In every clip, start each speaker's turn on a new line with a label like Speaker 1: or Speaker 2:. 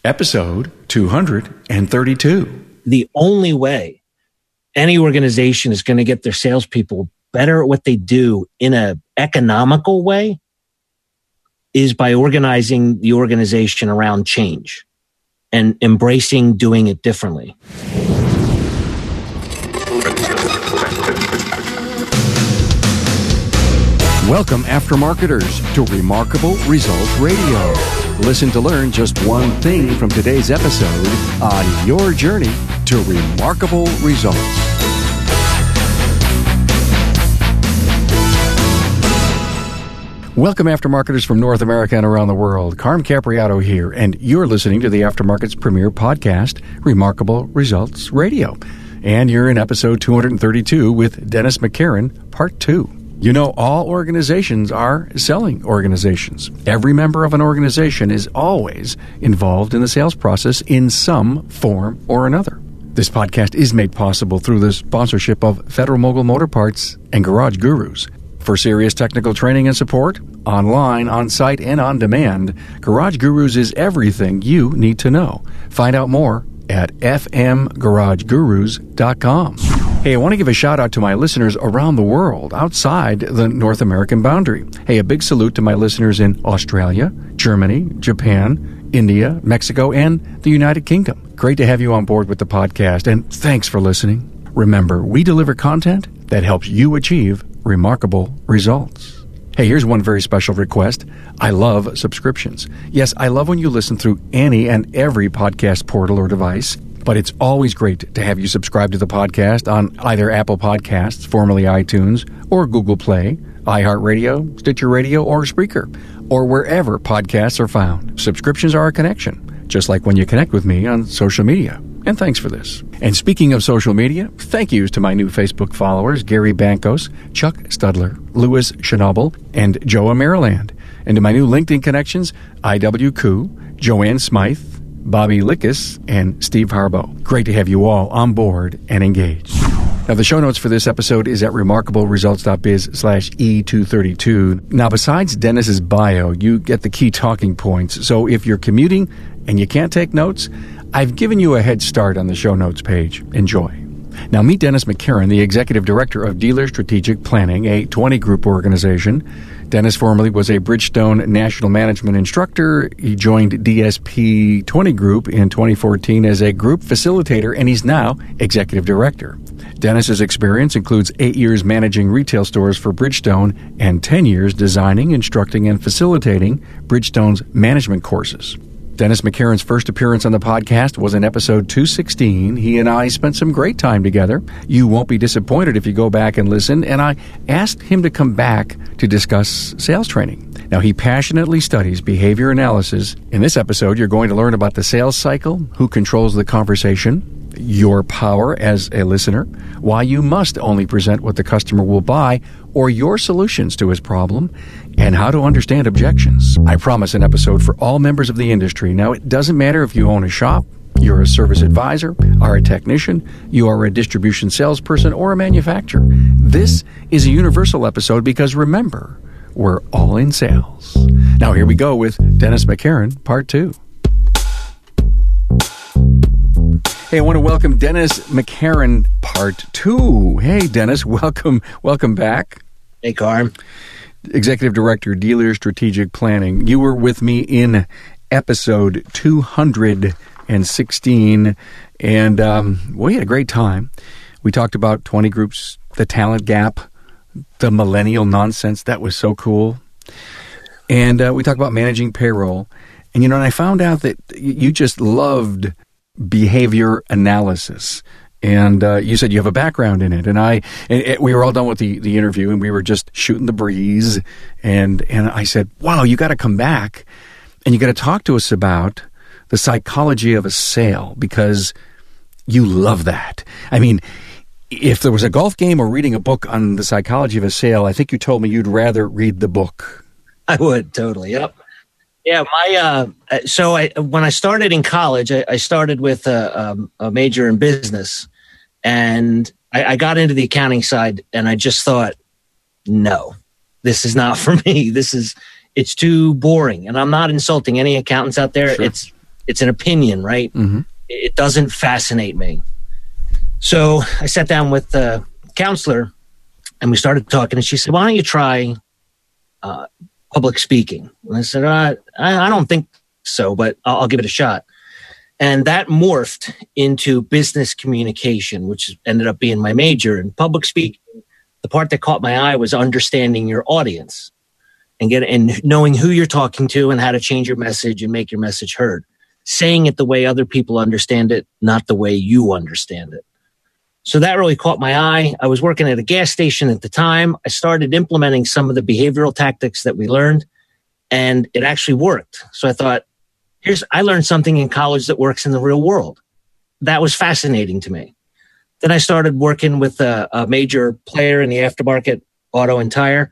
Speaker 1: episode 232.
Speaker 2: The only way any organization is going to get their salespeople better at what they do in an economical way is by organizing the organization around change and embracing doing it differently.
Speaker 1: Welcome, aftermarketers, to Remarkable Results Radio. Listen to learn just one thing from today's episode on your journey to remarkable results. Welcome, aftermarketers from North America and around the world. Carm Capriato here, and you're listening to the Aftermarket's premier podcast, Remarkable Results Radio. And you're in episode 232 with Dennis McCarron, part 2. You know, all organizations are selling organizations. Every member of an organization is always involved in the sales process in some form or another. This podcast is made possible through the sponsorship of Federal Mogul Motor Parts and Garage Gurus. For serious technical training and support, online, on-site, and on demand, Garage Gurus is everything you need to know. Find out more at fmgaragegurus.com. Hey, I want to give a shout out to my listeners around the world outside the North American boundary. Hey, a big salute to my listeners in Australia, Germany, Japan, India, Mexico, and the United Kingdom. Great to have you on board with the podcast, and thanks for listening. Remember, we deliver content that helps you achieve remarkable results. Hey, here's one very special request. I love subscriptions. Yes, I love when you listen through any and every podcast portal or device, but it's always great to have you subscribe to the podcast on either Apple Podcasts, formerly iTunes, or Google Play, iHeartRadio, Stitcher Radio, or Spreaker, or wherever podcasts are found. Subscriptions are a connection, just like when you connect with me on social media. And thanks for this. And speaking of social media, thank yous to my new Facebook followers, Gary Bankos, Chuck Studler, Louis Schnabel, and Joa Maryland. And to my new LinkedIn connections, I.W. Koo, Joanne Smythe, Bobby Lickus, and Steve Harbo. Great to have you all on board and engaged. Now, the show notes for this episode is at remarkableresults.biz/E232. Now, besides Dennis's bio, you get the key talking points. So if you're commuting and you can't take notes, I've given you a head start on the show notes page. Enjoy. Now, meet Dennis McCarron, the Executive Director of Dealer Strategic Planning, a 20-group organization. Dennis formerly was a Bridgestone National Management Instructor. He joined DSP 20 Group in 2014 as a group facilitator, and he's now Executive Director. Dennis's experience includes 8 years managing retail stores for Bridgestone and 10 years designing, instructing, and facilitating Bridgestone's management courses. Dennis McCarron's first appearance on the podcast was in episode 216. He and I spent some great time together. You won't be disappointed if you go back and listen, and I asked him to come back to discuss sales training. Now, he passionately studies behavior analysis. In this episode, you're going to learn about the sales cycle, who controls the conversation, your power as a listener, why you must only present what the customer will buy or your solutions to his problem, and how to understand objections. I promise an episode for all members of the industry. Now, it doesn't matter if you own a shop, you're a service advisor, are a technician, you are a distribution salesperson, or a manufacturer. This is a universal episode because, remember, we're all in sales. Now, here we go with Dennis McCarron, part 2. Hey, I want to welcome Dennis McCarron, part 2. Hey, Dennis, welcome back.
Speaker 2: Hey, Carm.
Speaker 1: Executive Director, Dealer Strategic Planning. You were with me in episode 216, and we had a great time. We talked about 20 groups, the talent gap, the millennial nonsense. That was so cool. And we talked about managing payroll. And, and I found out that you just loved behavior analysis. And you said you have a background in it. And we were all done with the interview, and we were just shooting the breeze. And I said, wow, you got to come back, and you got to talk to us about the psychology of a sale, because you love that. I mean, if there was a golf game or reading a book on the psychology of a sale, I think you told me you'd rather read the book.
Speaker 2: I would, totally. Yep. Yeah, when I started in college, I started with a major in business, and I got into the accounting side, and I just thought, no, this is not for me. It's too boring. And I'm not insulting any accountants out there.
Speaker 1: Sure.
Speaker 2: it's an opinion, right?
Speaker 1: Mm-hmm.
Speaker 2: It doesn't fascinate me. So I sat down with the counselor and we started talking, and she said, why don't you try public speaking? And I said, I don't think so, but I'll give it a shot. And that morphed into business communication, which ended up being my major. In public speaking, the part that caught my eye was understanding your audience and knowing who you're talking to and how to change your message and make your message heard. Saying it the way other people understand it, not the way you understand it. So that really caught my eye. I was working at a gas station at the time. I started implementing some of the behavioral tactics that we learned, and it actually worked. So I thought, I learned something in college that works in the real world. That was fascinating to me. Then I started working with a major player in the aftermarket auto and tire.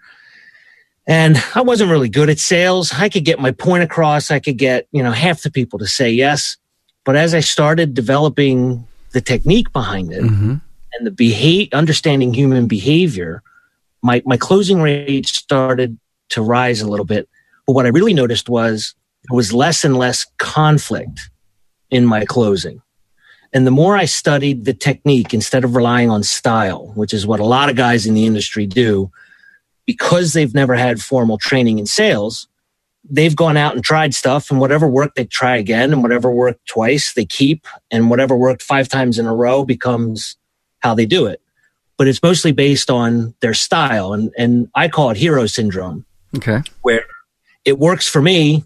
Speaker 2: And I wasn't really good at sales. I could get my point across. I could get, half the people to say yes. But as I started developing the technique behind it and the understanding human behavior, my closing rate started to rise a little bit. But what I really noticed was there was less and less conflict in my closing. And the more I studied the technique instead of relying on style, which is what a lot of guys in the industry do, because they've never had formal training in sales, they've gone out and tried stuff, and whatever worked, they try again, and whatever worked twice, they keep, and whatever worked 5 times in a row becomes how they do it. But it's mostly based on their style, and I call it hero syndrome.
Speaker 1: Okay.
Speaker 2: Where it works for me,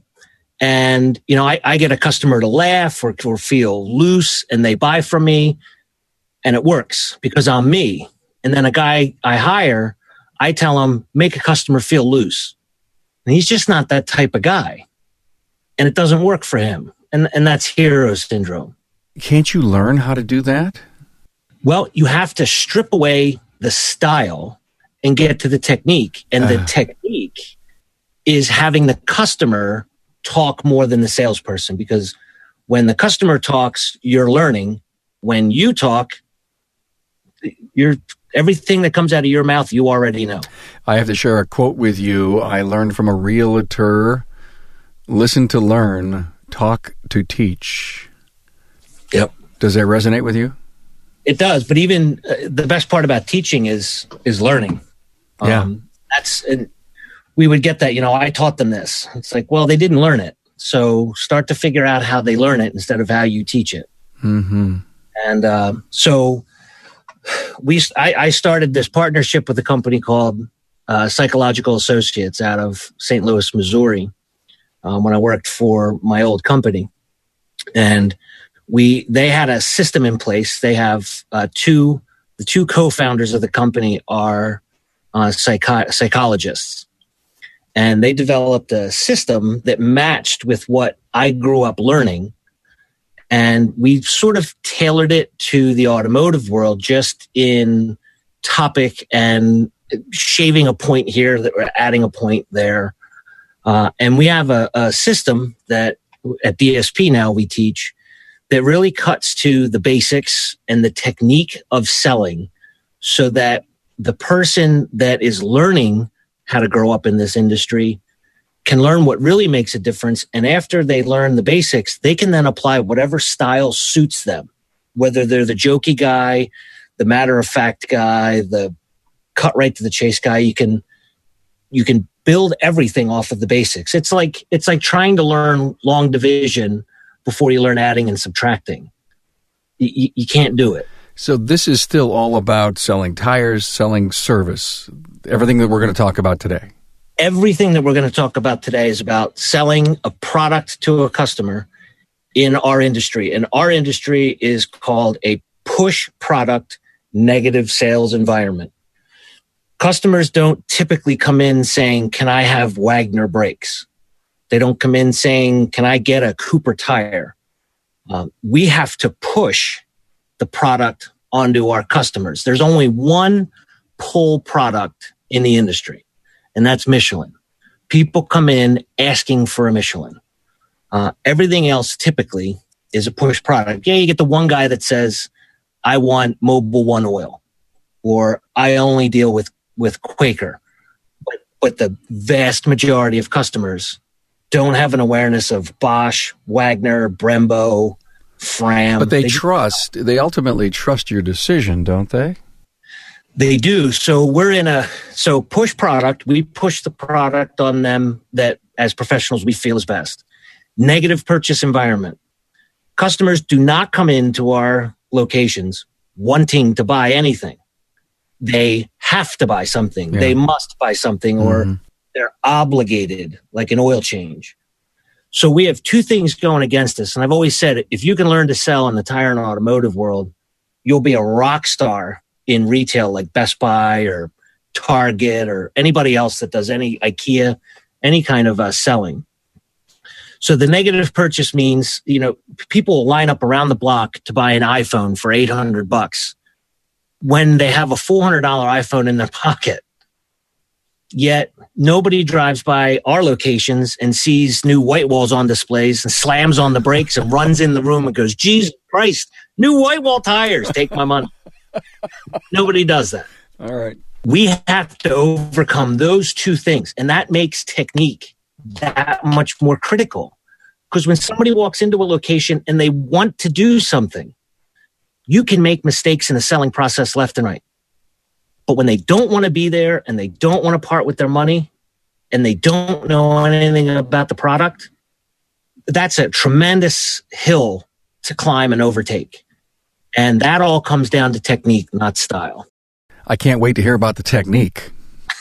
Speaker 2: and I get a customer to laugh or feel loose, and they buy from me, and it works because I'm me. And then a guy I hire, I tell him, make a customer feel loose. And he's just not that type of guy. And it doesn't work for him. And that's hero syndrome.
Speaker 1: Can't you learn how to do that?
Speaker 2: Well, you have to strip away the style and get to the technique. And the technique is having the customer talk more than the salesperson. Because when the customer talks, you're learning. When you talk, everything that comes out of your mouth, you already know.
Speaker 1: I have to share a quote with you. I learned from a realtor: listen to learn, talk to teach.
Speaker 2: Yep.
Speaker 1: Does that resonate with you?
Speaker 2: It does. But even the best part about teaching is learning.
Speaker 1: Yeah.
Speaker 2: We would get that, I taught them this. It's like, well, they didn't learn it. So start to figure out how they learn it instead of how you teach it.
Speaker 1: Mm-hmm.
Speaker 2: And so I started this partnership with a company called Psychological Associates out of St. Louis, Missouri, when I worked for my old company. And they had a system in place. They have the two co-founders of the company are psychologists. And they developed a system that matched with what I grew up learning. And we sort of tailored it to the automotive world, just in topic and shaving a point here, that we're adding a point there. And we have a system that at DSP now we teach that really cuts to the basics and the technique of selling, so that the person that is learning how to grow up in this industry can learn what really makes a difference. And after they learn the basics, they can then apply whatever style suits them, whether they're the jokey guy, the matter-of-fact guy, the cut right to the chase guy. You can build everything off of the basics. It's like trying to learn long division before you learn adding and subtracting. You can't do it.
Speaker 1: So this is still all about selling tires, selling service, everything that we're going to talk about today.
Speaker 2: Everything that we're going to talk about today is about selling a product to a customer in our industry. And our industry is called a push product negative sales environment. Customers don't typically come in saying, can I have Wagner brakes? They don't come in saying, can I get a Cooper tire? We have to push the product onto our customers. There's only one pull product in the industry, and that's Michelin. People come in asking for a Michelin. Everything else typically is a push product. Yeah, you get the one guy that says, I want Mobil 1 oil, or I only deal with Quaker. But the vast majority of customers don't have an awareness of Bosch, Wagner, Brembo, Fram.
Speaker 1: But they ultimately trust your decision, don't they?
Speaker 2: They do. So push product. We push the product on them that as professionals we feel is best. Negative purchase environment. Customers do not come into our locations wanting to buy anything. They have to buy something. Yeah. They must buy something, or they're obligated, like an oil change. So we have two things going against us. And I've always said, if you can learn to sell in the tire and automotive world, you'll be a rock star in retail like Best Buy or Target or anybody else that does any IKEA, any kind of selling. So the negative purchase means, people will line up around the block to buy an iPhone for $800 when they have a $400 iPhone in their pocket. Yet nobody drives by our locations and sees new white walls on displays and slams on the brakes and runs in the room and goes, Jesus Christ, new white wall tires, take my money. Nobody does that.
Speaker 1: All right.
Speaker 2: We have to overcome those two things. And that makes technique that much more critical. Because when somebody walks into a location and they want to do something, you can make mistakes in the selling process left and right. But when they don't want to be there and they don't want to part with their money and they don't know anything about the product, that's a tremendous hill to climb and overtake. And that all comes down to technique, not style.
Speaker 1: I can't wait to hear about the technique.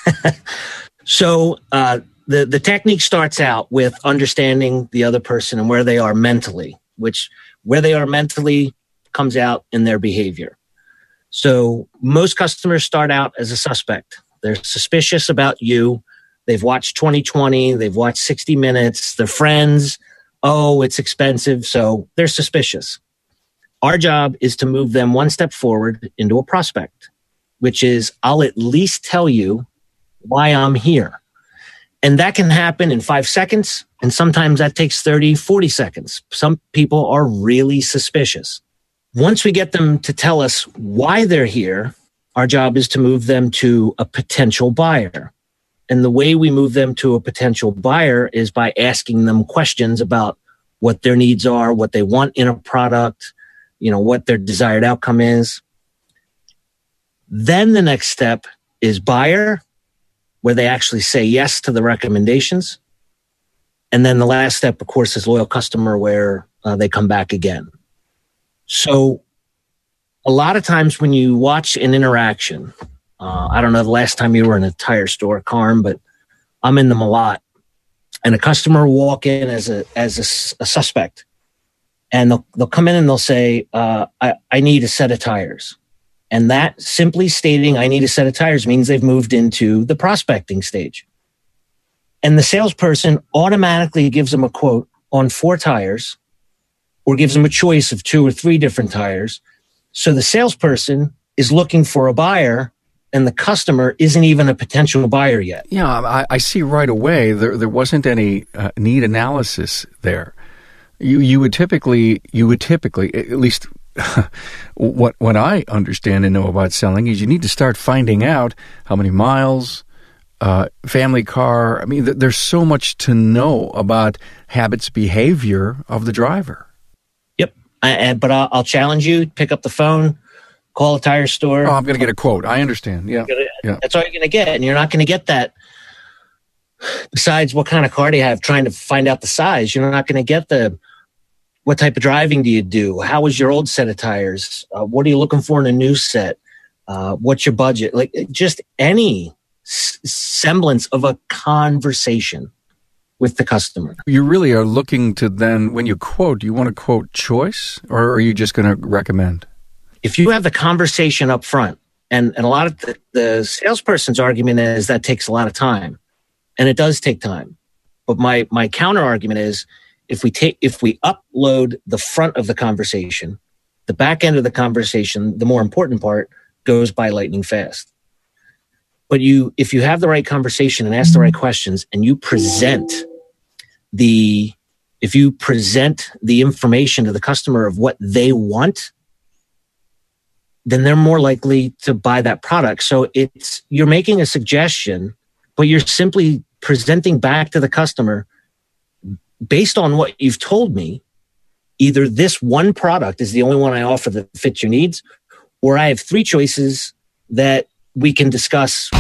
Speaker 2: So the technique starts out with understanding the other person and where they are mentally, which where they are mentally comes out in their behavior. So most customers start out as a suspect. They're suspicious about you. They've watched 20/20. They've watched 60 Minutes. They're friends. Oh, it's expensive. So they're suspicious. Our job is to move them one step forward into a prospect, which is I'll at least tell you why I'm here. And that can happen in 5 seconds. And sometimes that takes 30, 40 seconds. Some people are really suspicious. Once we get them to tell us why they're here, our job is to move them to a potential buyer. And the way we move them to a potential buyer is by asking them questions about what their needs are, what they want in a product, what their desired outcome is. Then the next step is buyer, where they actually say yes to the recommendations. And then the last step, of course, is loyal customer, where they come back again. So a lot of times when you watch an interaction, I don't know the last time you were in a tire store, Carm, but I'm in them a lot. And a customer will walk in as a suspect, and they'll come in and they'll say, I need a set of tires. And that simply stating I need a set of tires means they've moved into the prospecting stage. And the salesperson automatically gives them a quote on 4 tires, or gives them a choice of 2 or 3 different tires. So the salesperson is looking for a buyer, and the customer isn't even a potential buyer yet.
Speaker 1: Yeah, I see right away there wasn't any need analysis there. You would typically, at least what I understand and know about selling is you need to start finding out how many miles, family car. I mean, there's so much to know about habits, behavior of the driver.
Speaker 2: Yep. But I'll challenge you, pick up the phone, call a tire store.
Speaker 1: Oh, I'm going to get a quote. I understand. Yeah.
Speaker 2: That's all you're going to get. And you're not going to get that. Besides, what kind of car do you have? Trying to find out the size. You're not going to get what type of driving do you do? How was your old set of tires? What are you looking for in a new set? What's your budget? Like just any semblance of a conversation with the customer. You
Speaker 1: really are looking to then, when you quote, do you want to quote choice, or are you just going to recommend?
Speaker 2: If you have the conversation up front, and a lot of the salesperson's argument is that takes a lot of time, and it does take time. But my counter argument is if we upload the front of the conversation, the back end of the conversation, the more important part, goes by lightning fast. But if you have the right conversation and ask the right questions, and you present the information to the customer of what they want, then they're more likely to buy that product. So you're making a suggestion, but you're simply presenting back to the customer based on what you've told me, either this one product is the only one I offer that fits your needs, or I have 3 choices that we can discuss.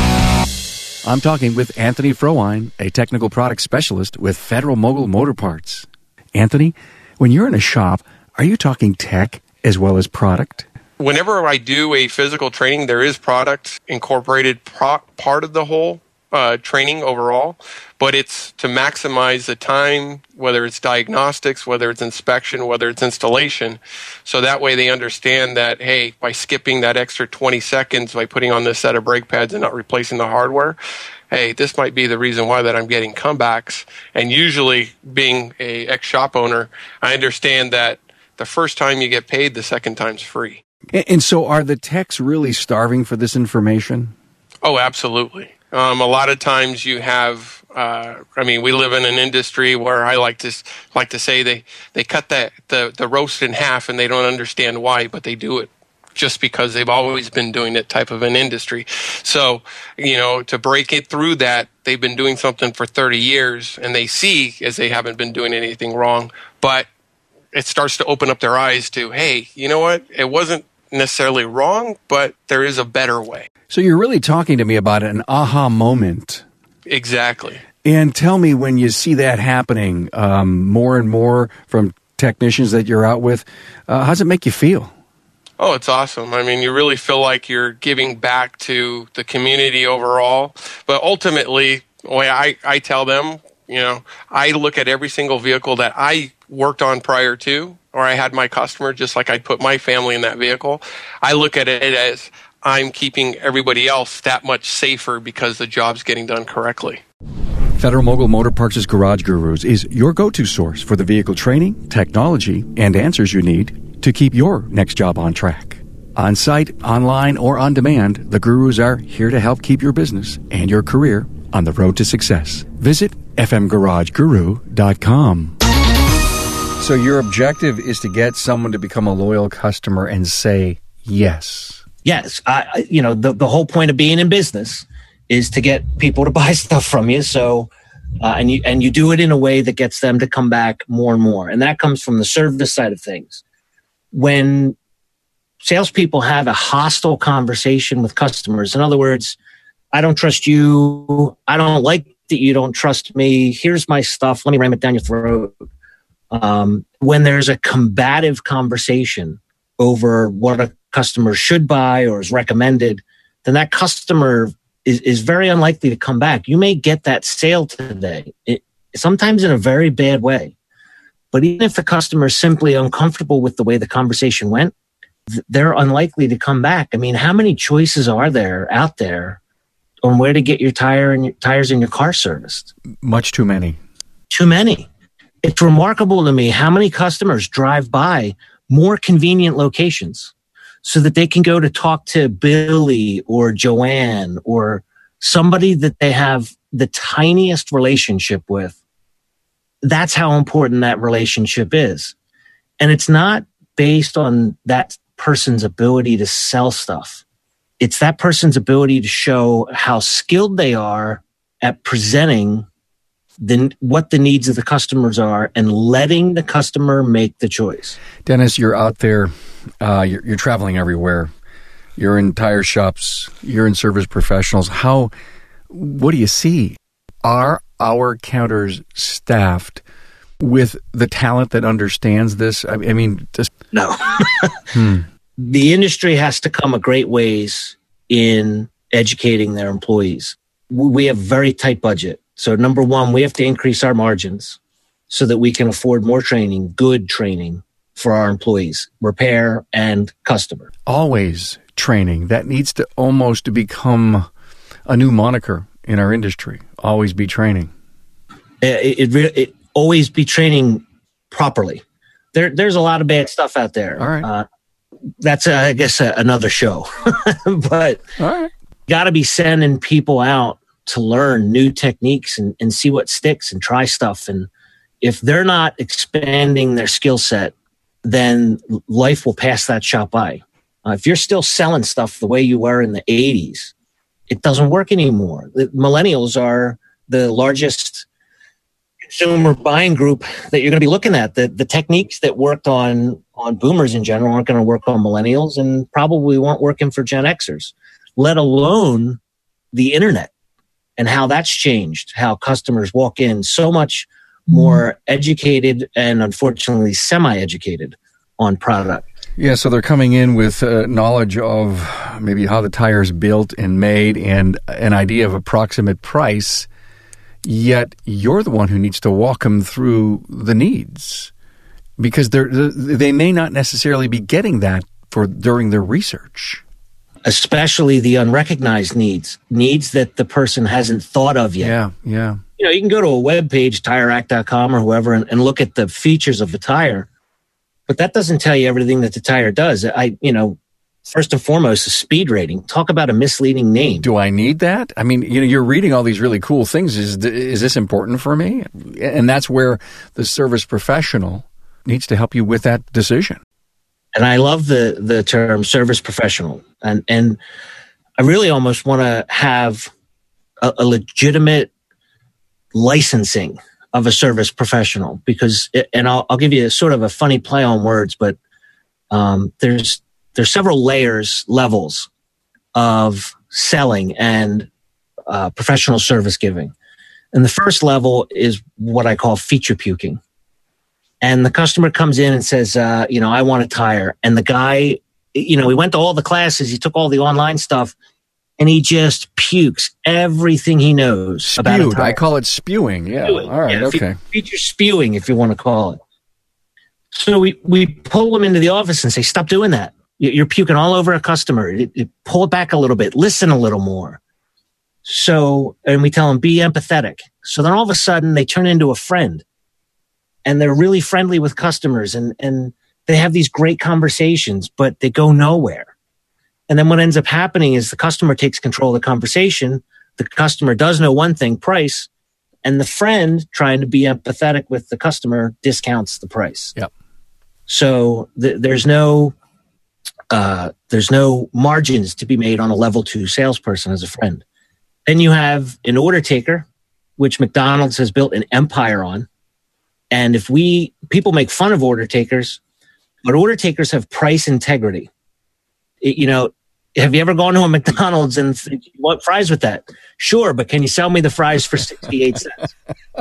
Speaker 1: I'm talking with Anthony Frohwein, a technical product specialist with Federal Mogul Motor Parts. Anthony, when you're in a shop, are you talking tech as well as product?
Speaker 3: Whenever I do a physical training, there is product incorporated part of the whole training overall, but it's to maximize the time, whether it's diagnostics, whether it's inspection, whether it's installation. So that way they understand that, hey, by skipping that extra 20 seconds by putting on this set of brake pads and not replacing the hardware, hey, this might be the reason why that I'm getting comebacks. And usually, being a ex-shop owner, I understand that the first time you get paid, the second time's free.
Speaker 1: And so are the techs really starving for this information?
Speaker 3: Oh, absolutely. A lot of times you have, we live in an industry where I like to say they cut the roast in half and they don't understand why, but they do it just because they've always been doing it type of an industry. So, to break it through that, they've been doing something for 30 years and they see as they haven't been doing anything wrong, but it starts to open up their eyes to, hey, you know what? It wasn't necessarily wrong, but there is a better way.
Speaker 1: So you're really talking to me about an aha moment.
Speaker 3: Exactly.
Speaker 1: And tell me, when you see that happening more and more from technicians that you're out with, how does it make you feel?
Speaker 3: Oh, it's awesome. You really feel like you're giving back to the community overall. But ultimately, the way I tell them, I look at every single vehicle that I worked on prior to, or I had my customer, just like I'd put my family in that vehicle. I look at it as I'm keeping everybody else that much safer because the job's getting done correctly.
Speaker 1: Federal Mogul Motor Parts' Garage Gurus is your go-to source for the vehicle training, technology, and answers you need to keep your next job on track. On-site, online, or on demand, the Gurus are here to help keep your business and your career on the road to success. Visit fmgarageguru.com. So your objective is to get someone to become a loyal customer and say yes.
Speaker 2: Yes. The whole point of being in business is to get people to buy stuff from you. So, and you do it in a way that gets them to come back more and more. And that comes from the service side of things. When salespeople have a hostile conversation with customers, in other words, I don't trust you. I don't like that you don't trust me. Here's my stuff. Let me ram it down your throat. When there's a combative conversation over what a customer should buy or is recommended, then that customer is very unlikely to come back. You may get that sale today, sometimes in a very bad way. But even if the customer is simply uncomfortable with the way the conversation went, they're unlikely to come back. How many choices are there out there on where to get your tires in your car serviced?
Speaker 1: Much too many.
Speaker 2: Too many. It's remarkable to me how many customers drive by more convenient locations so that they can go to talk to Billy or Joanne or somebody that they have the tiniest relationship with. That's how important that relationship is. And it's not based on that person's ability to sell stuff. It's that person's ability to show how skilled they are at presenting what the needs of the customers are and letting the customer make the choice.
Speaker 1: Dennis, you're out there. You're traveling everywhere. You're in tire shops. You're in service professionals. What do you see? Are our counters staffed with the talent that understands this?
Speaker 2: No. The industry has to come a great ways in educating their employees. We have a very tight budget. So number one, we have to increase our margins so that we can afford more training, good training for our employees, repair and customer.
Speaker 1: Always training. That needs to almost become a new moniker in our industry. Always be training.
Speaker 2: It always be training properly. There's a lot of bad stuff out there.
Speaker 1: All right.
Speaker 2: That's, I guess, another show. But
Speaker 1: all right.
Speaker 2: Got to be sending people out to learn new techniques and see what sticks and try stuff. And if they're not expanding their skill set, then life will pass that shop by. If you're still selling stuff the way you were in the 80s, it doesn't work anymore. The millennials are the largest consumer buying group that you're going to be looking at. The techniques that worked on boomers in general aren't going to work on millennials and probably weren't working for Gen Xers, let alone the internet and how that's changed, how customers walk in so much more educated and unfortunately semi-educated on product.
Speaker 1: Yeah, so they're coming in with knowledge of maybe how the tire is built and made and an idea of approximate price, yet you're the one who needs to walk them through the needs because they may not necessarily be getting that during their research.
Speaker 2: Especially the unrecognized needs that the person hasn't thought of yet.
Speaker 1: Yeah.
Speaker 2: You can go to a web page, TireRack.com or whoever, and look at the features of the tire. But that doesn't tell you everything that the tire does. First and foremost, a speed rating. Talk about a misleading name.
Speaker 1: Do I need that? I mean, you're reading all these really cool things. Is this important for me? And that's where the service professional needs to help you with that decision.
Speaker 2: And I love the term service professional. And I really almost want to have a legitimate licensing of a service professional because, and I'll give you sort of a funny play on words, but there's several levels of selling and professional service giving. And the first level is what I call feature puking. And the customer comes in and says, I want a tire. And the guy, he went to all the classes, he took all the online stuff, and he just pukes everything he knows about a tire.
Speaker 1: I call it spewing. Yeah. Spewing. All right. Yeah, okay.
Speaker 2: Feature spewing, if you want to call it. So we pull him into the office and say, stop doing that. You're puking all over a customer. Pull it back a little bit. Listen a little more. And we tell them, be empathetic. So then all of a sudden they turn into a friend and they're really friendly with customers and they have these great conversations, but they go nowhere. And then what ends up happening is the customer takes control of the conversation. The customer does know one thing, price, and the friend trying to be empathetic with the customer discounts the price.
Speaker 1: Yep.
Speaker 2: So there's no margins to be made on a level 2 salesperson as a friend. Then you have an order taker, which McDonald's has built an empire on. And people make fun of order takers, but order takers have price integrity. Have you ever gone to a McDonald's and you want fries with that? Sure, but can you sell me the fries for 68 cents?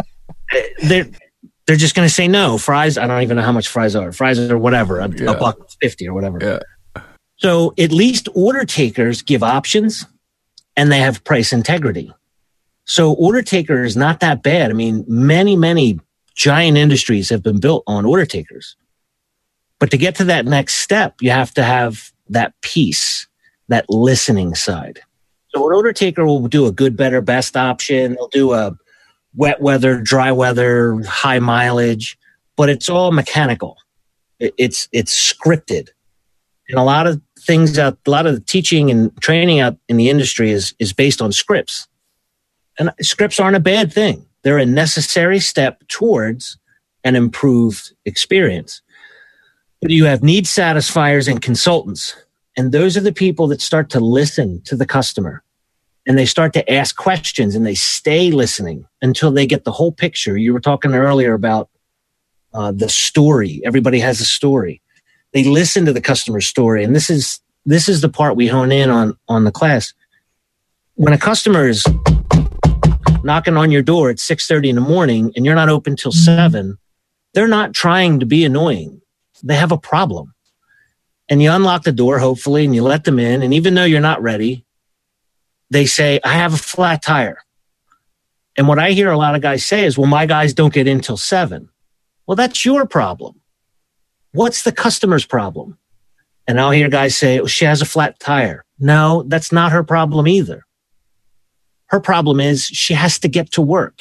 Speaker 2: They're just going to say no. Fries, I don't even know how much fries are. Fries are whatever, $1.50 or whatever.
Speaker 1: Yeah.
Speaker 2: So at least order takers give options and they have price integrity. So order taker is not that bad. I mean, many giant industries have been built on order takers. But to get to that next step, you have to have that piece, that listening side. So an order taker will do a good, better, best option. They'll do a wet weather, dry weather, high mileage, but it's all mechanical. It's scripted. And a lot of the teaching and training out in the industry is based on scripts. And scripts aren't a bad thing. They're a necessary step towards an improved experience. But you have need satisfiers and consultants. And those are the people that start to listen to the customer. And they start to ask questions and they stay listening until they get the whole picture. You were talking earlier about the story. Everybody has a story. They listen to the customer's story. And this is the part we hone in on the class. When a customer is knocking on your door at 6:30 in the morning and you're not open till 7, they're not trying to be annoying. They have a problem. And you unlock the door, hopefully, and you let them in. And even though you're not ready, they say, I have a flat tire. And what I hear a lot of guys say is, well, my guys don't get in till 7. Well, that's your problem. What's the customer's problem? And I'll hear guys say, she has a flat tire. No, that's not her problem either. Her problem is she has to get to work.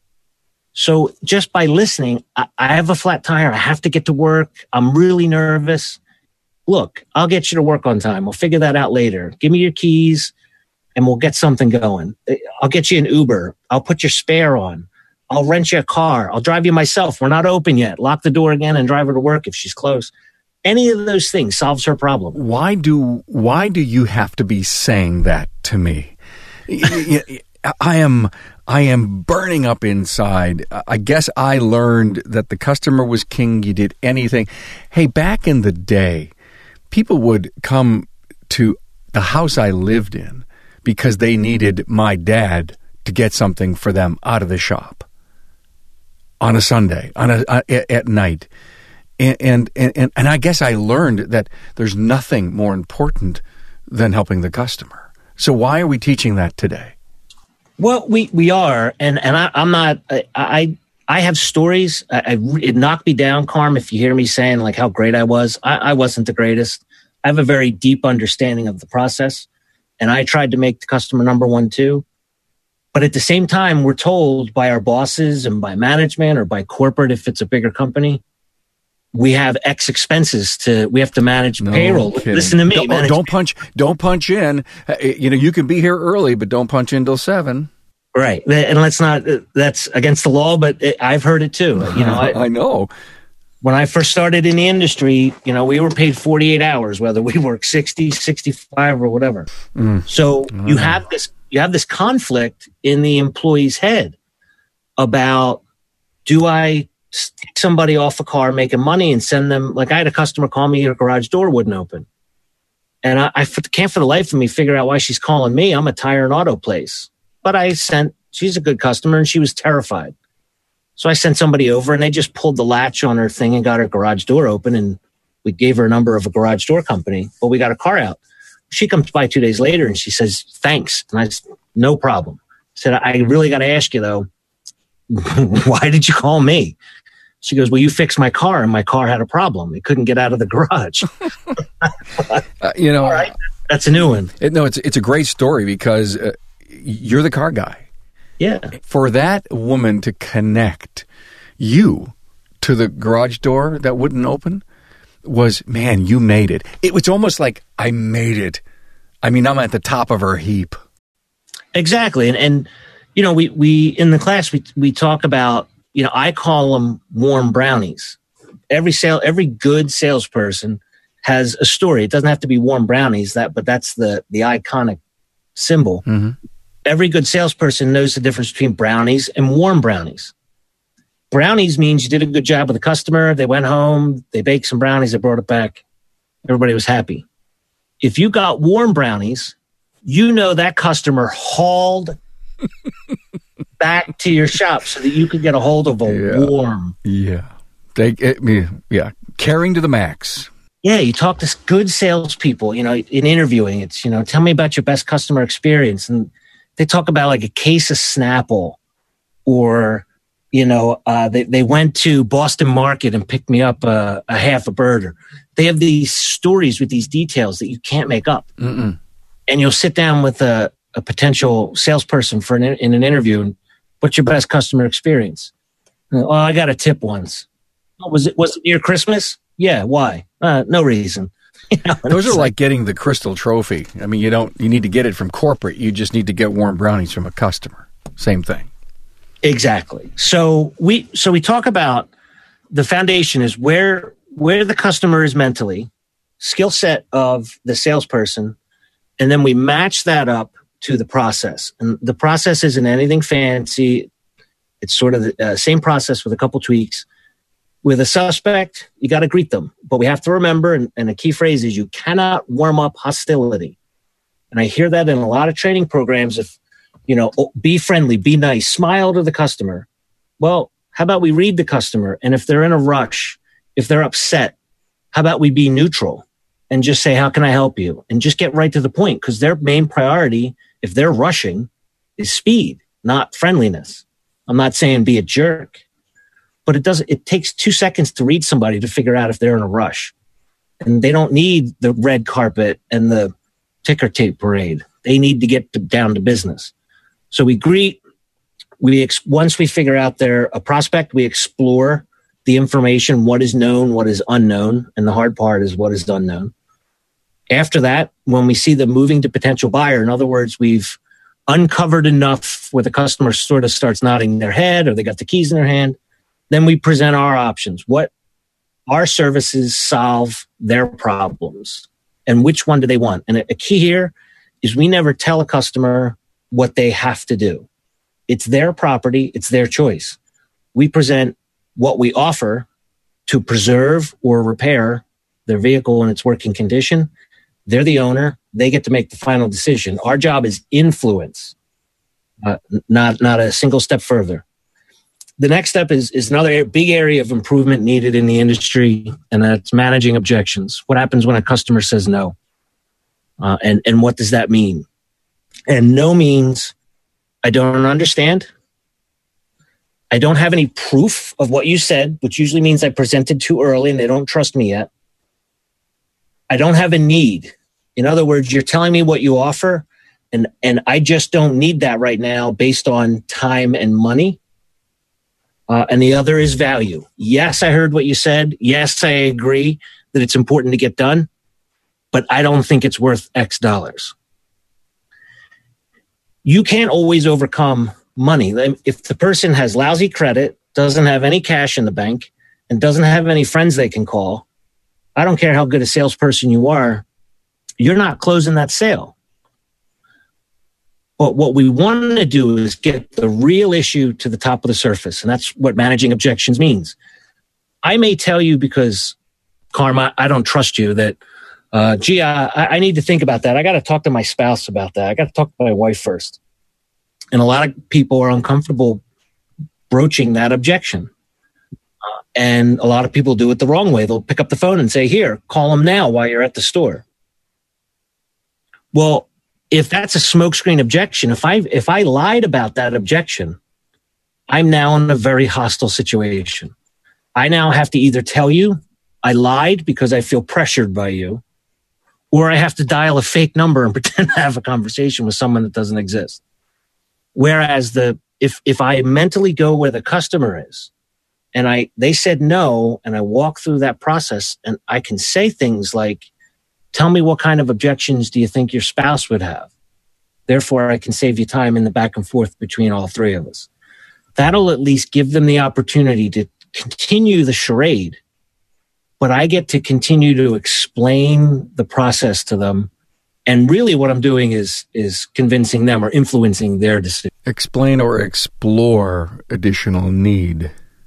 Speaker 2: So just by listening, I have a flat tire. I have to get to work. I'm really nervous. Look, I'll get you to work on time. We'll figure that out later. Give me your keys and we'll get something going. I'll get you an Uber. I'll put your spare on. I'll rent you a car. I'll drive you myself. We're not open yet. Lock the door again and drive her to work if she's close. Any of those things solves her problem.
Speaker 1: Why do you have to be saying that to me? I am I am burning up inside. I guess I learned that the customer was king. You did anything. Hey, back in the day, people would come to the house I lived in because they needed my dad to get something for them out of the shop on a Sunday, at night. And I guess I learned that there's nothing more important than helping the customer. So why are we teaching that today?
Speaker 2: Well, we are, and I'm not. I have stories. It knocked me down, Carm. If you hear me saying like how great I was, I wasn't the greatest. I have a very deep understanding of the process, and I tried to make the customer number one too. But at the same time, we're told by our bosses and by management or by corporate, if it's a bigger company, we have X expenses we have to manage payroll.
Speaker 1: Kidding.
Speaker 2: Listen to me.
Speaker 1: Don't punch in. You can be here early, but don't punch in till 7.
Speaker 2: Right. And that's against the law, but I've heard it too.
Speaker 1: I know.
Speaker 2: When I first started in the industry, we were paid 48 hours, whether we work 60, 65 or whatever. So you have this conflict in the employee's head about, do I take somebody off a car making money and send them, like I had a customer call me, her garage door wouldn't open. And I can't for the life of me figure out why she's calling me. I'm a tire and auto place. But she's a good customer and she was terrified. So I sent somebody over and they just pulled the latch on her thing and got her garage door open, and we gave her a number of a garage door company, but we got a car out. She comes by 2 days later and she says, thanks. And I said, no problem. I said, I really got to ask you though, why did you call me? She goes, well, you fixed my car and my car had a problem. It couldn't get out of the garage.
Speaker 1: All
Speaker 2: right, that's a new one.
Speaker 1: It's a great story because you're the car guy.
Speaker 2: Yeah.
Speaker 1: For that woman to connect you to the garage door that wouldn't open was, man, you made it. It was almost like I made it. I mean, I'm at the top of her heap.
Speaker 2: Exactly. And we in the class, we talk about, I call them warm brownies. Every good salesperson has a story. It doesn't have to be warm brownies, but that's the iconic symbol. Mm-hmm. Every good salesperson knows the difference between brownies and warm brownies. Brownies means you did a good job with the customer. They went home, they baked some brownies, they brought it back. Everybody was happy. If you got warm brownies, that customer hauled back to your shop so that you could get a hold of warm.
Speaker 1: Yeah. Caring to the max.
Speaker 2: Yeah, you talk to good salespeople, in interviewing, it's, tell me about your best customer experience. And they talk about like a case of Snapple, or, they went to Boston Market and picked me up a half a burger. They have these stories with these details that you can't make up. Mm-mm. And you'll sit down with a potential salesperson in an interview, and what's your best customer experience? Oh, I got a tip once. Oh, was it near Christmas? Yeah. Why? No reason.
Speaker 1: Those are like getting the Crystal Trophy. I mean, you need to get it from corporate. You just need to get warm brownies from a customer. Same thing.
Speaker 2: Exactly. So we talk about the foundation is where the customer is mentally, skill set of the salesperson, and then we match that up to the process. And the process isn't anything fancy. It's sort of the same process with a couple tweaks. With a suspect, you got to greet them. But we have to remember, and a key phrase is you cannot warm up hostility. And I hear that in a lot of training programs. If, be friendly, be nice, smile to the customer. Well, how about we read the customer? And if they're in a rush, if they're upset, how about we be neutral and just say, how can I help you? And just get right to the point, because their main priority, if they're rushing, is speed, not friendliness. I'm not saying be a jerk. But it takes 2 seconds to read somebody to figure out if they're in a rush. And they don't need the red carpet and the ticker tape parade. They need to get down to business. So we greet, once we figure out they're a prospect, we explore the information, what is known, what is unknown. And the hard part is what is unknown. After that, when we see them moving to potential buyer, in other words, we've uncovered enough where the customer sort of starts nodding their head or they got the keys in their hand, then we present our options. What our services solve their problems and which one do they want? And a key here is we never tell a customer what they have to do. It's their property. It's their choice. We present what we offer to preserve or repair their vehicle in its working condition. They're the owner. They get to make the final decision. Our job is influence, not a single step further. The next step is another big area of improvement needed in the industry, and that's managing objections. What happens when a customer says no? And what does that mean? And no means I don't understand. I don't have any proof of what you said, which usually means I presented too early and they don't trust me yet. I don't have a need. In other words, you're telling me what you offer, and I just don't need that right now based on time and money. And the other is value. Yes, I heard what you said. Yes, I agree that it's important to get done, but I don't think it's worth X dollars. You can't always overcome money. If the person has lousy credit, doesn't have any cash in the bank, and doesn't have any friends they can call, I don't care how good a salesperson you are, you're not closing that sale. But what we want to do is get the real issue to the top of the surface. And that's what managing objections means. I may tell you because, Karma, I don't trust you that, I need to think about that. I got to talk to my spouse about that. I got to talk to my wife first. And a lot of people are uncomfortable broaching that objection. And a lot of people do it the wrong way. They'll pick up the phone and say, here, call them now while you're at the store. Well, if that's a smokescreen objection, if I lied about that objection, I'm now in a very hostile situation. I now have to either tell you I lied because I feel pressured by you, or I have to dial a fake number and pretend to have a conversation with someone that doesn't exist. Whereas if I mentally go where the customer is and they said no, and I walk through that process, and I can say things like, tell me what kind of objections do you think your spouse would have? Therefore, I can save you time in the back and forth between all three of us. That'll at least give them the opportunity to continue the charade, but I get to continue to explain the process to them. And really what I'm doing is convincing them or influencing their decision.
Speaker 1: Explain or explore additional need.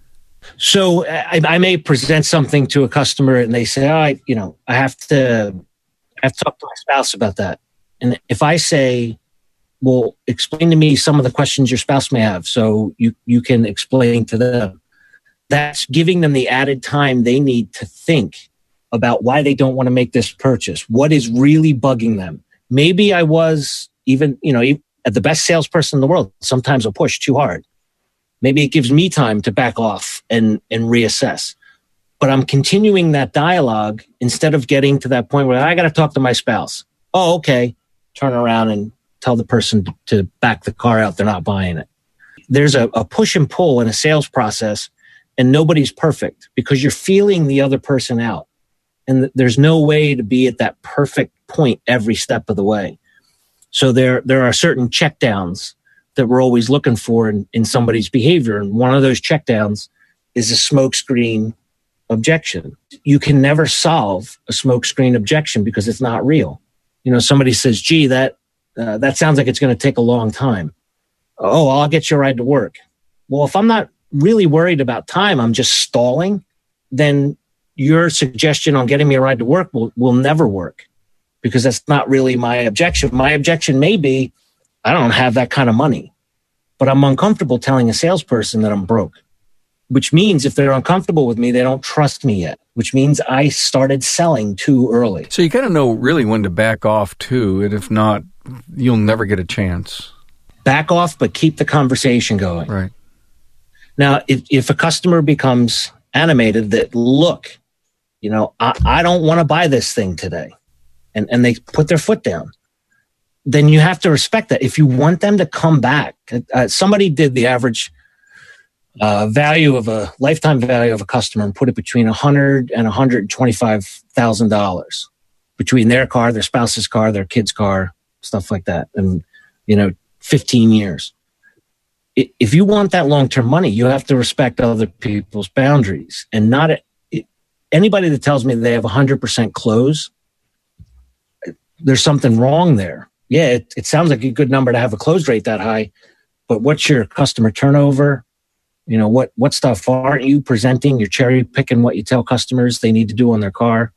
Speaker 2: So I may present something to a customer and they say, I have to talk to my spouse about that. And if I say, well, explain to me some of the questions your spouse may have so you can explain to them, that's giving them the added time they need to think about why they don't want to make this purchase. What is really bugging them? Maybe I was even at the best salesperson in the world. Sometimes I'll push too hard. Maybe it gives me time to back off and reassess. But I'm continuing that dialogue instead of getting to that point where I got to talk to my spouse. Oh, okay. Turn around and tell the person to back the car out. They're not buying it. There's a push and pull in a sales process, and nobody's perfect because you're feeling the other person out. And there's no way to be at that perfect point every step of the way. So there are certain checkdowns that we're always looking for in somebody's behavior. And one of those checkdowns is a smokescreen objection. You can never solve a smokescreen objection because it's not real. Somebody says, gee, that sounds like it's going to take a long time. Oh, I'll get you a ride to work. Well, if I'm not really worried about time, I'm just stalling, then your suggestion on getting me a ride to work will never work because that's not really my objection. My objection may be, I don't have that kind of money, but I'm uncomfortable telling a salesperson that I'm broke, which means if they're uncomfortable with me, they don't trust me yet, which means I started selling too early.
Speaker 1: So you got to know really when to back off too, and if not, you'll never get a chance.
Speaker 2: Back off, but keep the conversation going.
Speaker 1: Right.
Speaker 2: Now, if a customer becomes animated that, look, I don't want to buy this thing today, and they put their foot down, then you have to respect that. If you want them to come back, somebody did the average value of a lifetime value of a customer and put it between $100,000 and $125,000 between their car, their spouse's car, their kid's car, stuff like that. And, 15 years. If you want that long-term money, you have to respect other people's boundaries and not anybody that tells me they have 100% close. There's something wrong there. Yeah, it sounds like a good number to have a close rate that high, but what's your customer turnover? You know, what stuff aren't you presenting? You're cherry picking what you tell customers they need to do on their car.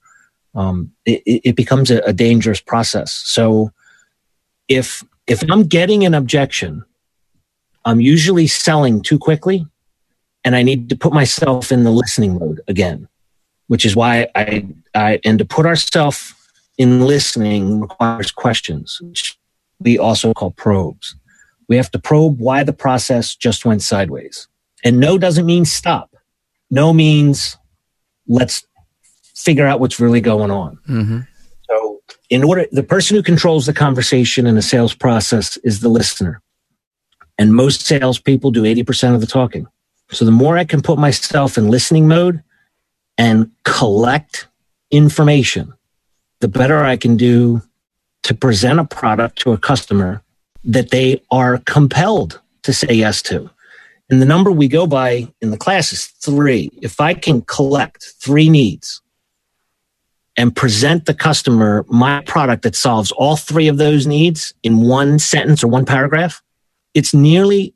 Speaker 2: It becomes a dangerous process. So if I'm getting an objection, I'm usually selling too quickly, and I need to put myself in the listening mode again, which is why and to put ourselves in listening requires questions, which we also call probes. We have to probe why the process just went sideways. And no doesn't mean stop. No means let's figure out what's really going on. Mm-hmm. So the person who controls the conversation in a sales process is the listener. And most salespeople do 80% of the talking. So the more I can put myself in listening mode and collect information, the better I can do to present a product to a customer that they are compelled to say yes to. And the number we go by in the class is 3. If I can collect 3 needs and present the customer my product that solves all 3 of those needs in one sentence or one paragraph, it's nearly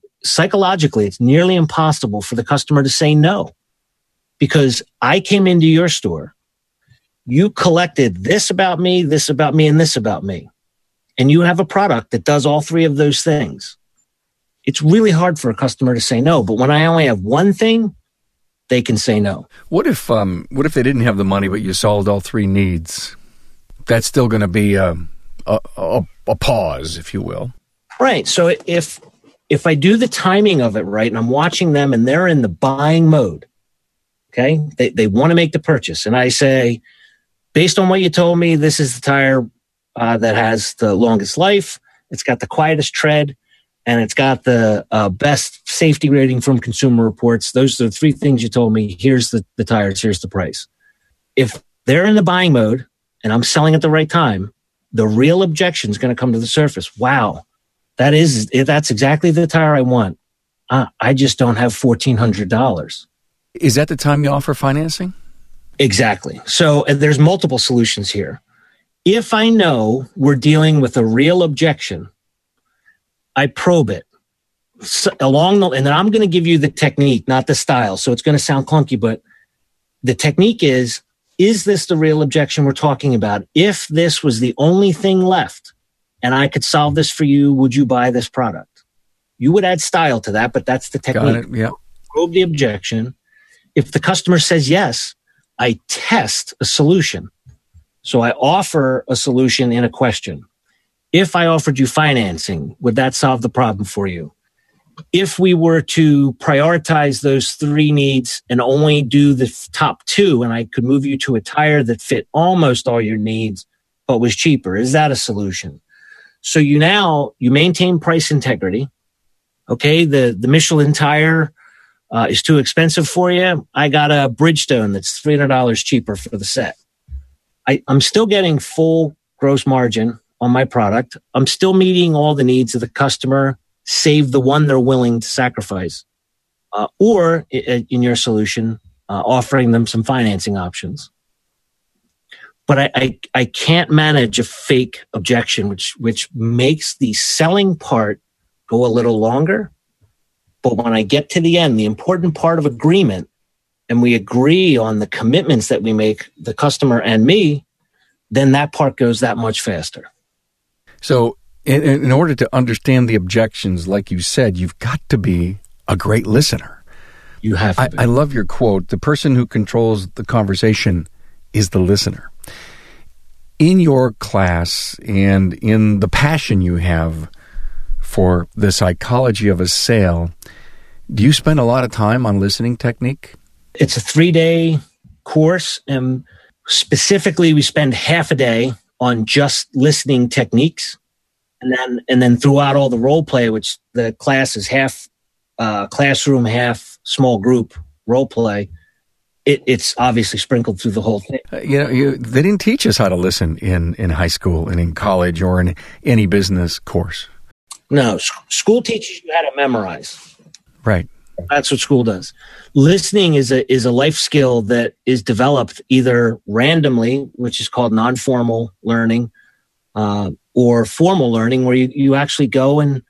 Speaker 2: impossible for the customer to say no. Because I came into your store, you collected this about me, and this about me. And you have a product that does all 3 of those things. It's really hard for a customer to say no. But when I only have one thing, they can say no.
Speaker 1: What if they didn't have the money, but you solved all 3 needs? That's still going to be a pause, if you will.
Speaker 2: Right. So if I do the timing of it right, and I'm watching them and they're in the buying mode, okay, they want to make the purchase. And I say, based on what you told me, this is the tire that has the longest life. It's got the quietest tread, and it's got the best safety rating from Consumer Reports. Those are the 3 things you told me. Here's the tires. Here's the price. If they're in the buying mode and I'm selling at the right time, the real objection is going to come to the surface. Wow, that's exactly the tire I want. I just don't have $1,400.
Speaker 1: Is that the time you offer financing?
Speaker 2: Exactly. So there's multiple solutions here. If I know we're dealing with a real objection, I probe it and then I'm going to give you the technique, not the style. So it's going to sound clunky, but the technique is this the real objection we're talking about? If this was the only thing left and I could solve this for you, would you buy this product? You would add style to that, but that's the technique.
Speaker 1: Got it, yeah.
Speaker 2: Probe the objection. If the customer says yes, I test a solution. So I offer a solution in a question. If I offered you financing, would that solve the problem for you? If we were to prioritize those 3 needs and only do the top 2, and I could move you to a tire that fit almost all your needs, but was cheaper, is that a solution? So you maintain price integrity. Okay, the Michelin tire is too expensive for you. I got a Bridgestone that's $300 cheaper for the set. I'm still getting full gross margin on my product. I'm still meeting all the needs of the customer, save the one they're willing to sacrifice. Or in your solution, offering them some financing options. But I can't manage a fake objection, which makes the selling part go a little longer. But when I get to the end, the important part of agreement, and we agree on the commitments that we make, the customer and me, then that part goes that much faster.
Speaker 1: So in order to understand the objections, like you said, you've got to be a great listener.
Speaker 2: You have to be.
Speaker 1: I love your quote. The person who controls the conversation is the listener. In your class and in the passion you have for the psychology of a sale, do you spend a lot of time on listening technique?
Speaker 2: It's a 3-day course, and specifically we spend half a day on just listening techniques. And then throughout all the role play, which the class is half classroom, half small group role play, it's obviously sprinkled through the whole thing.
Speaker 1: They didn't teach us how to listen in high school and in college or in any business course.
Speaker 2: No, school teaches you how to memorize.
Speaker 1: Right.
Speaker 2: That's what school does. Listening is a life skill that is developed either randomly, which is called non-formal learning, or formal learning, where you actually go and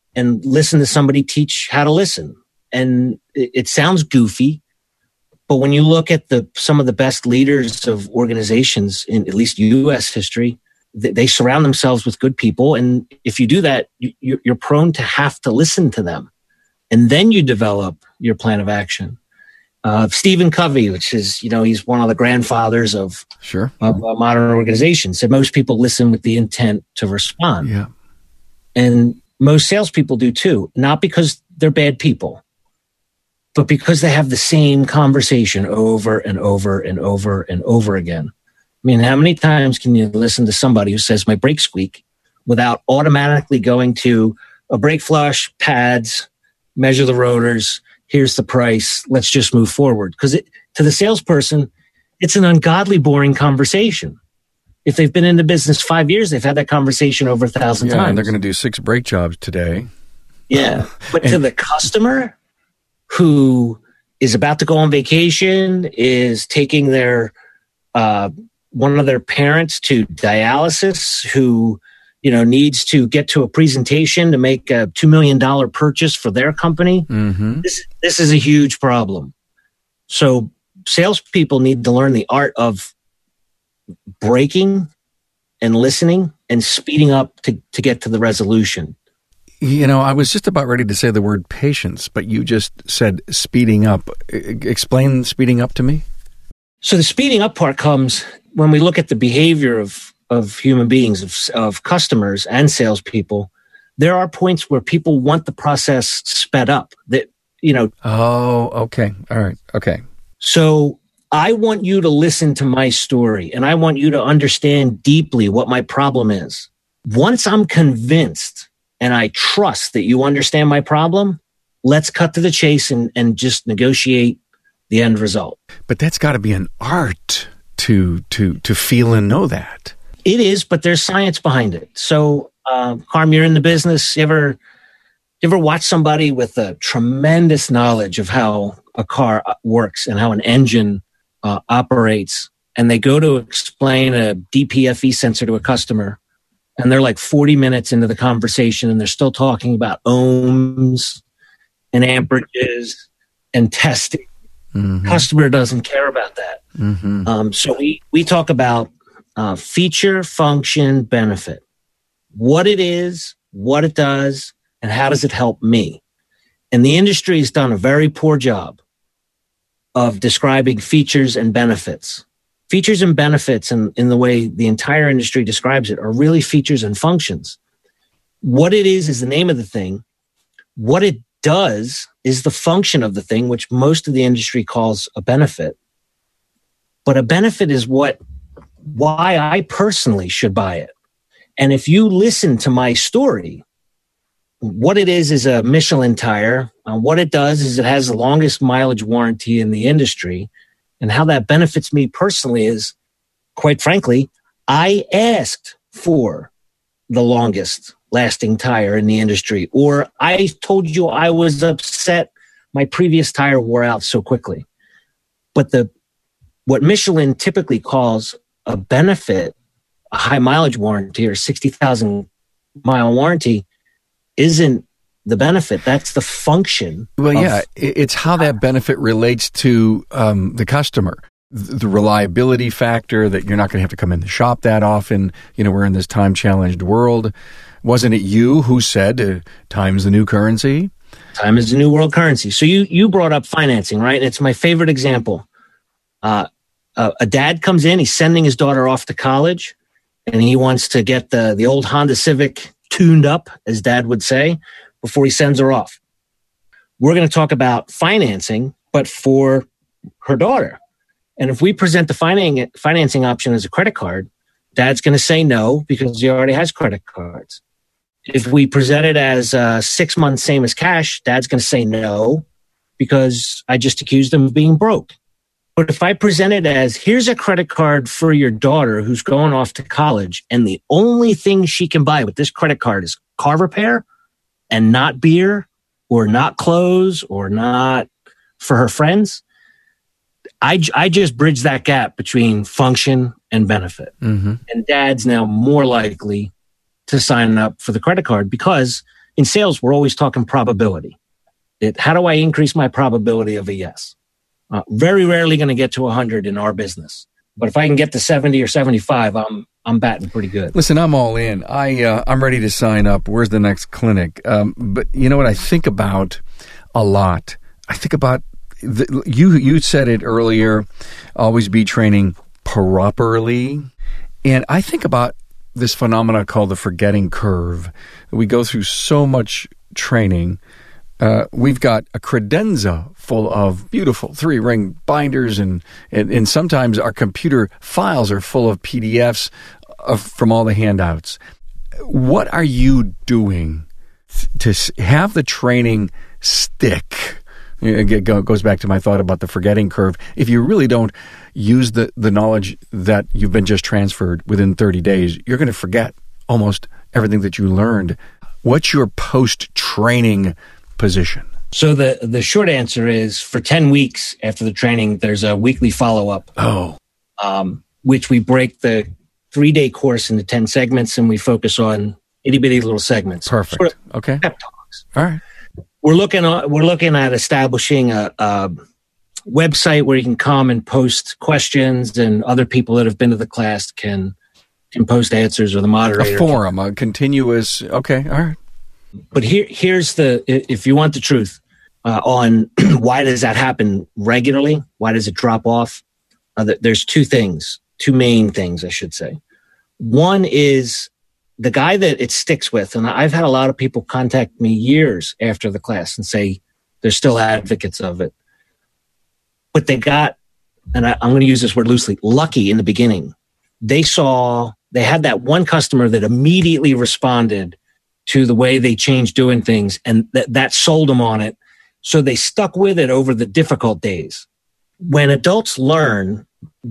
Speaker 2: and listen to somebody teach how to listen. And it sounds goofy, but when you look at some of the best leaders of organizations in at least U.S. history, they surround themselves with good people. And if you do that, you're prone to have to listen to them. And then you develop your plan of action. Stephen Covey, which is, he's one of the grandfathers of modern organizations, said most people listen with the intent to respond.
Speaker 1: Yeah.
Speaker 2: And most salespeople do too, not because they're bad people, but because they have the same conversation over and over and over and over again. I mean, how many times can you listen to somebody who says, my brakes squeak, without automatically going to a brake flush, pads, measure the rotors, here's the price, let's just move forward? Because to the salesperson, it's an ungodly boring conversation. If they've been in the business 5 years, they've had that conversation over 1,000 times.
Speaker 1: And they're going to do 6 brake jobs today.
Speaker 2: Yeah. But to the customer who is about to go on vacation, is taking their one of their parents to dialysis, who needs to get to a presentation to make a $2 million purchase for their company, this is a huge problem. So salespeople need to learn the art of breaking and listening and speeding up to get to the resolution.
Speaker 1: I was just about ready to say the word patience, but you just said speeding up. Explain speeding up to me.
Speaker 2: So the speeding up part comes when we look at the behavior of human beings, of customers and salespeople. There are points where people want the process sped up.
Speaker 1: Oh, okay. All right. Okay.
Speaker 2: So I want you to listen to my story, and I want you to understand deeply what my problem is. Once I'm convinced and I trust that you understand my problem, let's cut to the chase and just negotiate the end result.
Speaker 1: But that's got to be an art to feel and know that.
Speaker 2: It is, but there's science behind it. So, Carm, you're in the business. You ever watch somebody with a tremendous knowledge of how a car works and how an engine operates, and they go to explain a DPFE sensor to a customer, and they're like 40 minutes into the conversation, and they're still talking about ohms and amperages and testing. Customer doesn't care about that. So we talk about feature, function, benefit. What it is, what it does, and how does it help me? And the industry has done a very poor job of describing features and benefits. Features and benefits, in the way the entire industry describes it, are really features and functions. What it is the name of the thing. What it does is the function of the thing, which most of the industry calls a benefit. But a benefit is why I personally should buy it. And if you listen to my story, what it is a Michelin tire. What it does is it has the longest mileage warranty in the industry. And how that benefits me personally is, quite frankly, I asked for the longest lasting tire in the industry. Or I told you I was upset my previous tire wore out so quickly. But what Michelin typically calls a benefit, a high mileage warranty or 60,000 mile warranty, isn't the benefit. That's the function.
Speaker 1: Well, yeah, it's how that benefit relates to the customer. The reliability factor, that you're not going to have to come in the shop that often. We're in this time-challenged world. Wasn't it you who said time's the new currency?
Speaker 2: Time is the new world currency. So you brought up financing, right? And it's my favorite example. A dad comes in, he's sending his daughter off to college, and he wants to get the old Honda Civic tuned up, as dad would say, before he sends her off. We're going to talk about financing, but for her daughter. And if we present the financing option as a credit card, dad's going to say no because he already has credit cards. If we present it as 6 months, same as cash, dad's going to say no because I just accused him of being broke. But if I present it as, here's a credit card for your daughter who's going off to college, and the only thing she can buy with this credit card is car repair and not beer or not clothes or not for her friends, I just bridge that gap between function and benefit. And dad's now more likely to sign up for the credit card because in sales, we're always talking probability. How do I increase my probability of a yes? Very rarely going to get to 100 in our business. But if I can get to 70 or 75, I'm batting pretty good.
Speaker 1: Listen, I'm all in. I'm ready to sign up. Where's the next clinic? But you know what I think about a lot? I think about, you said it earlier, always be training properly. And I think about this phenomena called the forgetting curve. We go through so much training. We've got a credenza full of beautiful 3-ring binders, and sometimes our computer files are full of PDFs from all the handouts. What are you doing to have the training stick? It goes back to my thought about the forgetting curve. If you really don't use the knowledge that you've been just transferred within 30 days, you're going to forget almost everything that you learned. What's your post-training position?
Speaker 2: So the short answer is, for 10 weeks after the training, there's a weekly follow-up. Which we break the 3-day course into 10 segments, and we focus on itty-bitty little segments.
Speaker 1: Perfect.
Speaker 2: Sort of
Speaker 1: okay.
Speaker 2: Pep talks.
Speaker 1: All right.
Speaker 2: We're looking at establishing a website where you can come and post questions, and other people that have been to the class can post answers, or the moderator.
Speaker 1: A forum, a continuous. Okay. All right.
Speaker 2: But here's if you want the truth on why does that happen regularly? Why does it drop off? There's two main things, I should say. One is the guy that it sticks with, and I've had a lot of people contact me years after the class and say they're still advocates of it. But they got, and I'm going to use this word loosely, lucky in the beginning. They had that one customer that immediately responded to the way they changed doing things, and that sold them on it. So they stuck with it over the difficult days. When adults learn,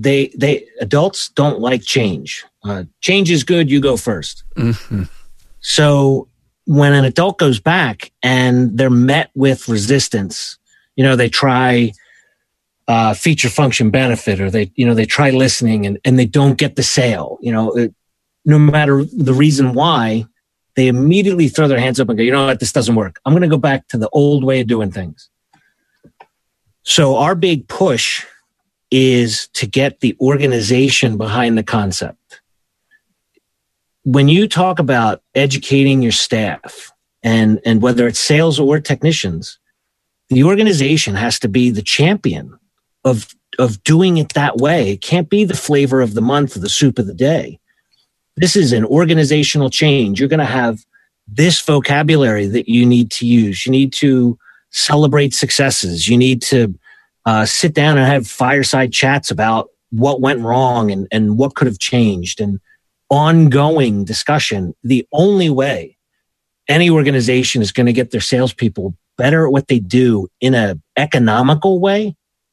Speaker 2: adults don't like change. Change is good, you go first.
Speaker 1: Mm-hmm.
Speaker 2: So when an adult goes back and they're met with resistance, they try feature function benefit, or they try listening and they don't get the sale, no matter the reason why, they immediately throw their hands up and go, you know what, this doesn't work. I'm going to go back to the old way of doing things. So our big push is to get the organization behind the concept. When you talk about educating your staff, and whether it's sales or technicians, the organization has to be the champion of doing it that way. It can't be the flavor of the month or the soup of the day. This is an organizational change. You're going to have this vocabulary that you need to use. You need to celebrate successes. You need to sit down and have fireside chats about what went wrong and what could have changed, and ongoing discussion. The only way any organization is going to get their salespeople better at what they do in an economical way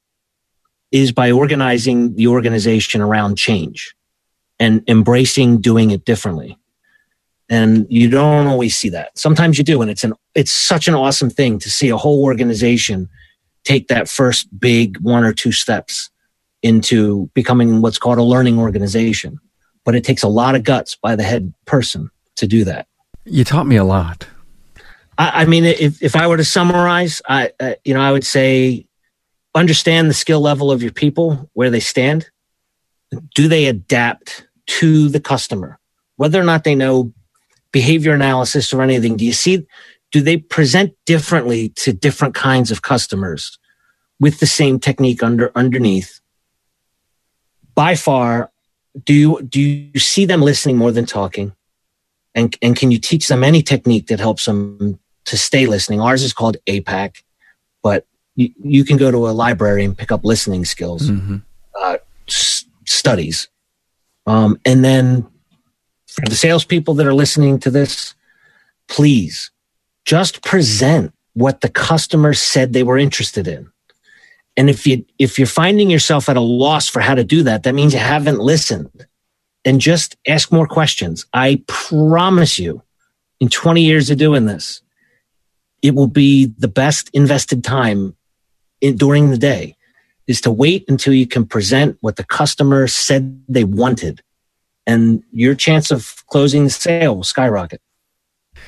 Speaker 2: is by organizing the organization around change and embracing doing it differently. And you don't always see that. Sometimes you do, and it's such an awesome thing to see a whole organization take that first big 1 or 2 steps into becoming what's called a learning organization. But it takes a lot of guts by the head person to do that.
Speaker 1: You taught me a lot.
Speaker 2: I mean, if I were to summarize, I would say, understand the skill level of your people, where they stand. Do they adapt to the customer? Whether or not they know behavior analysis or anything, do they present differently to different kinds of customers with the same technique underneath? By far, do you see them listening more than talking? And can you teach them any technique that helps them to stay listening? Ours is called APAC, but you can go to a library and pick up listening skills, studies. And then for the salespeople that are listening to this, please just present what the customer said they were interested in. And if you're finding yourself at a loss for how to do that, that means you haven't listened. And just ask more questions. I promise you, in 20 years of doing this, it will be the best invested time during the day, is to wait until you can present what the customer said they wanted. And your chance of closing the sale will skyrocket.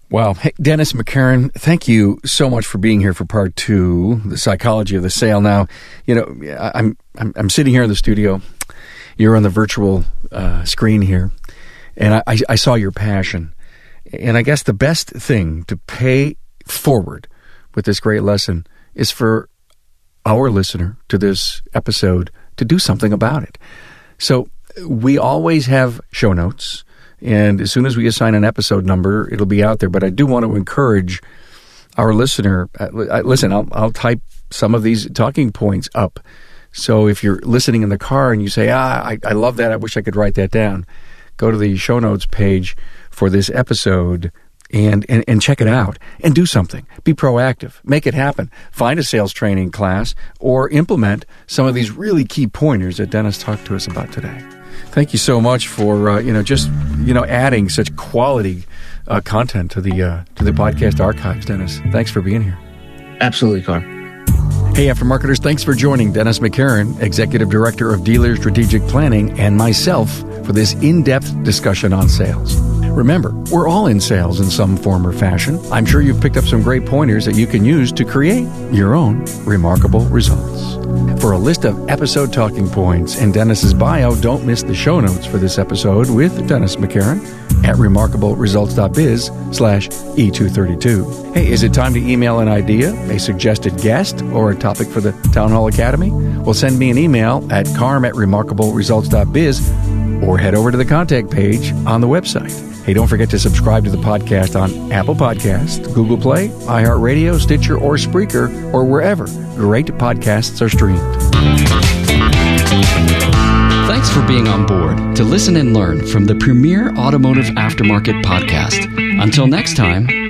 Speaker 1: Wow. Hey, Dennis McCarron, thank you so much for being here for part 2, the psychology of the sale. Now, I'm sitting here in the studio. You're on the virtual screen here, and I saw your passion. And I guess the best thing to pay forward with this great lesson is for our listener to this episode to do something about it. So we always have show notes. And as soon as we assign an episode number, it'll be out there. But I do want to encourage our listener. Listen, I'll type some of these talking points up. So if you're listening in the car and you say, I love that, I wish I could write that down, go to the show notes page for this episode and check it out and do something. Be proactive. Make it happen. Find a sales training class or implement some of these really key pointers that Dennis talked to us about today. Thank you so much for adding such quality content to the podcast archives, Dennis. Thanks for being here.
Speaker 2: Absolutely, Carr.
Speaker 1: Hey, Aftermarketers, thanks for joining Dennis McCarron, Executive Director of Dealer Strategic Planning, and myself for this in-depth discussion on sales. Remember, we're all in sales in some form or fashion. I'm sure you've picked up some great pointers that you can use to create your own remarkable results. For a list of episode talking points and Dennis's bio, don't miss the show notes for this episode with Dennis McCarron at remarkableresults.biz/E232. Hey, is it time to email an idea, a suggested guest, or a topic for the Town Hall Academy? Well, send me an email at carm@remarkableresults.biz or head over to the contact page on the website. Hey, don't forget to subscribe to the podcast on Apple Podcasts, Google Play, iHeartRadio, Stitcher, or Spreaker, or wherever great podcasts are streamed.
Speaker 4: Thanks for being on board to listen and learn from the premier automotive aftermarket podcast. Until next time,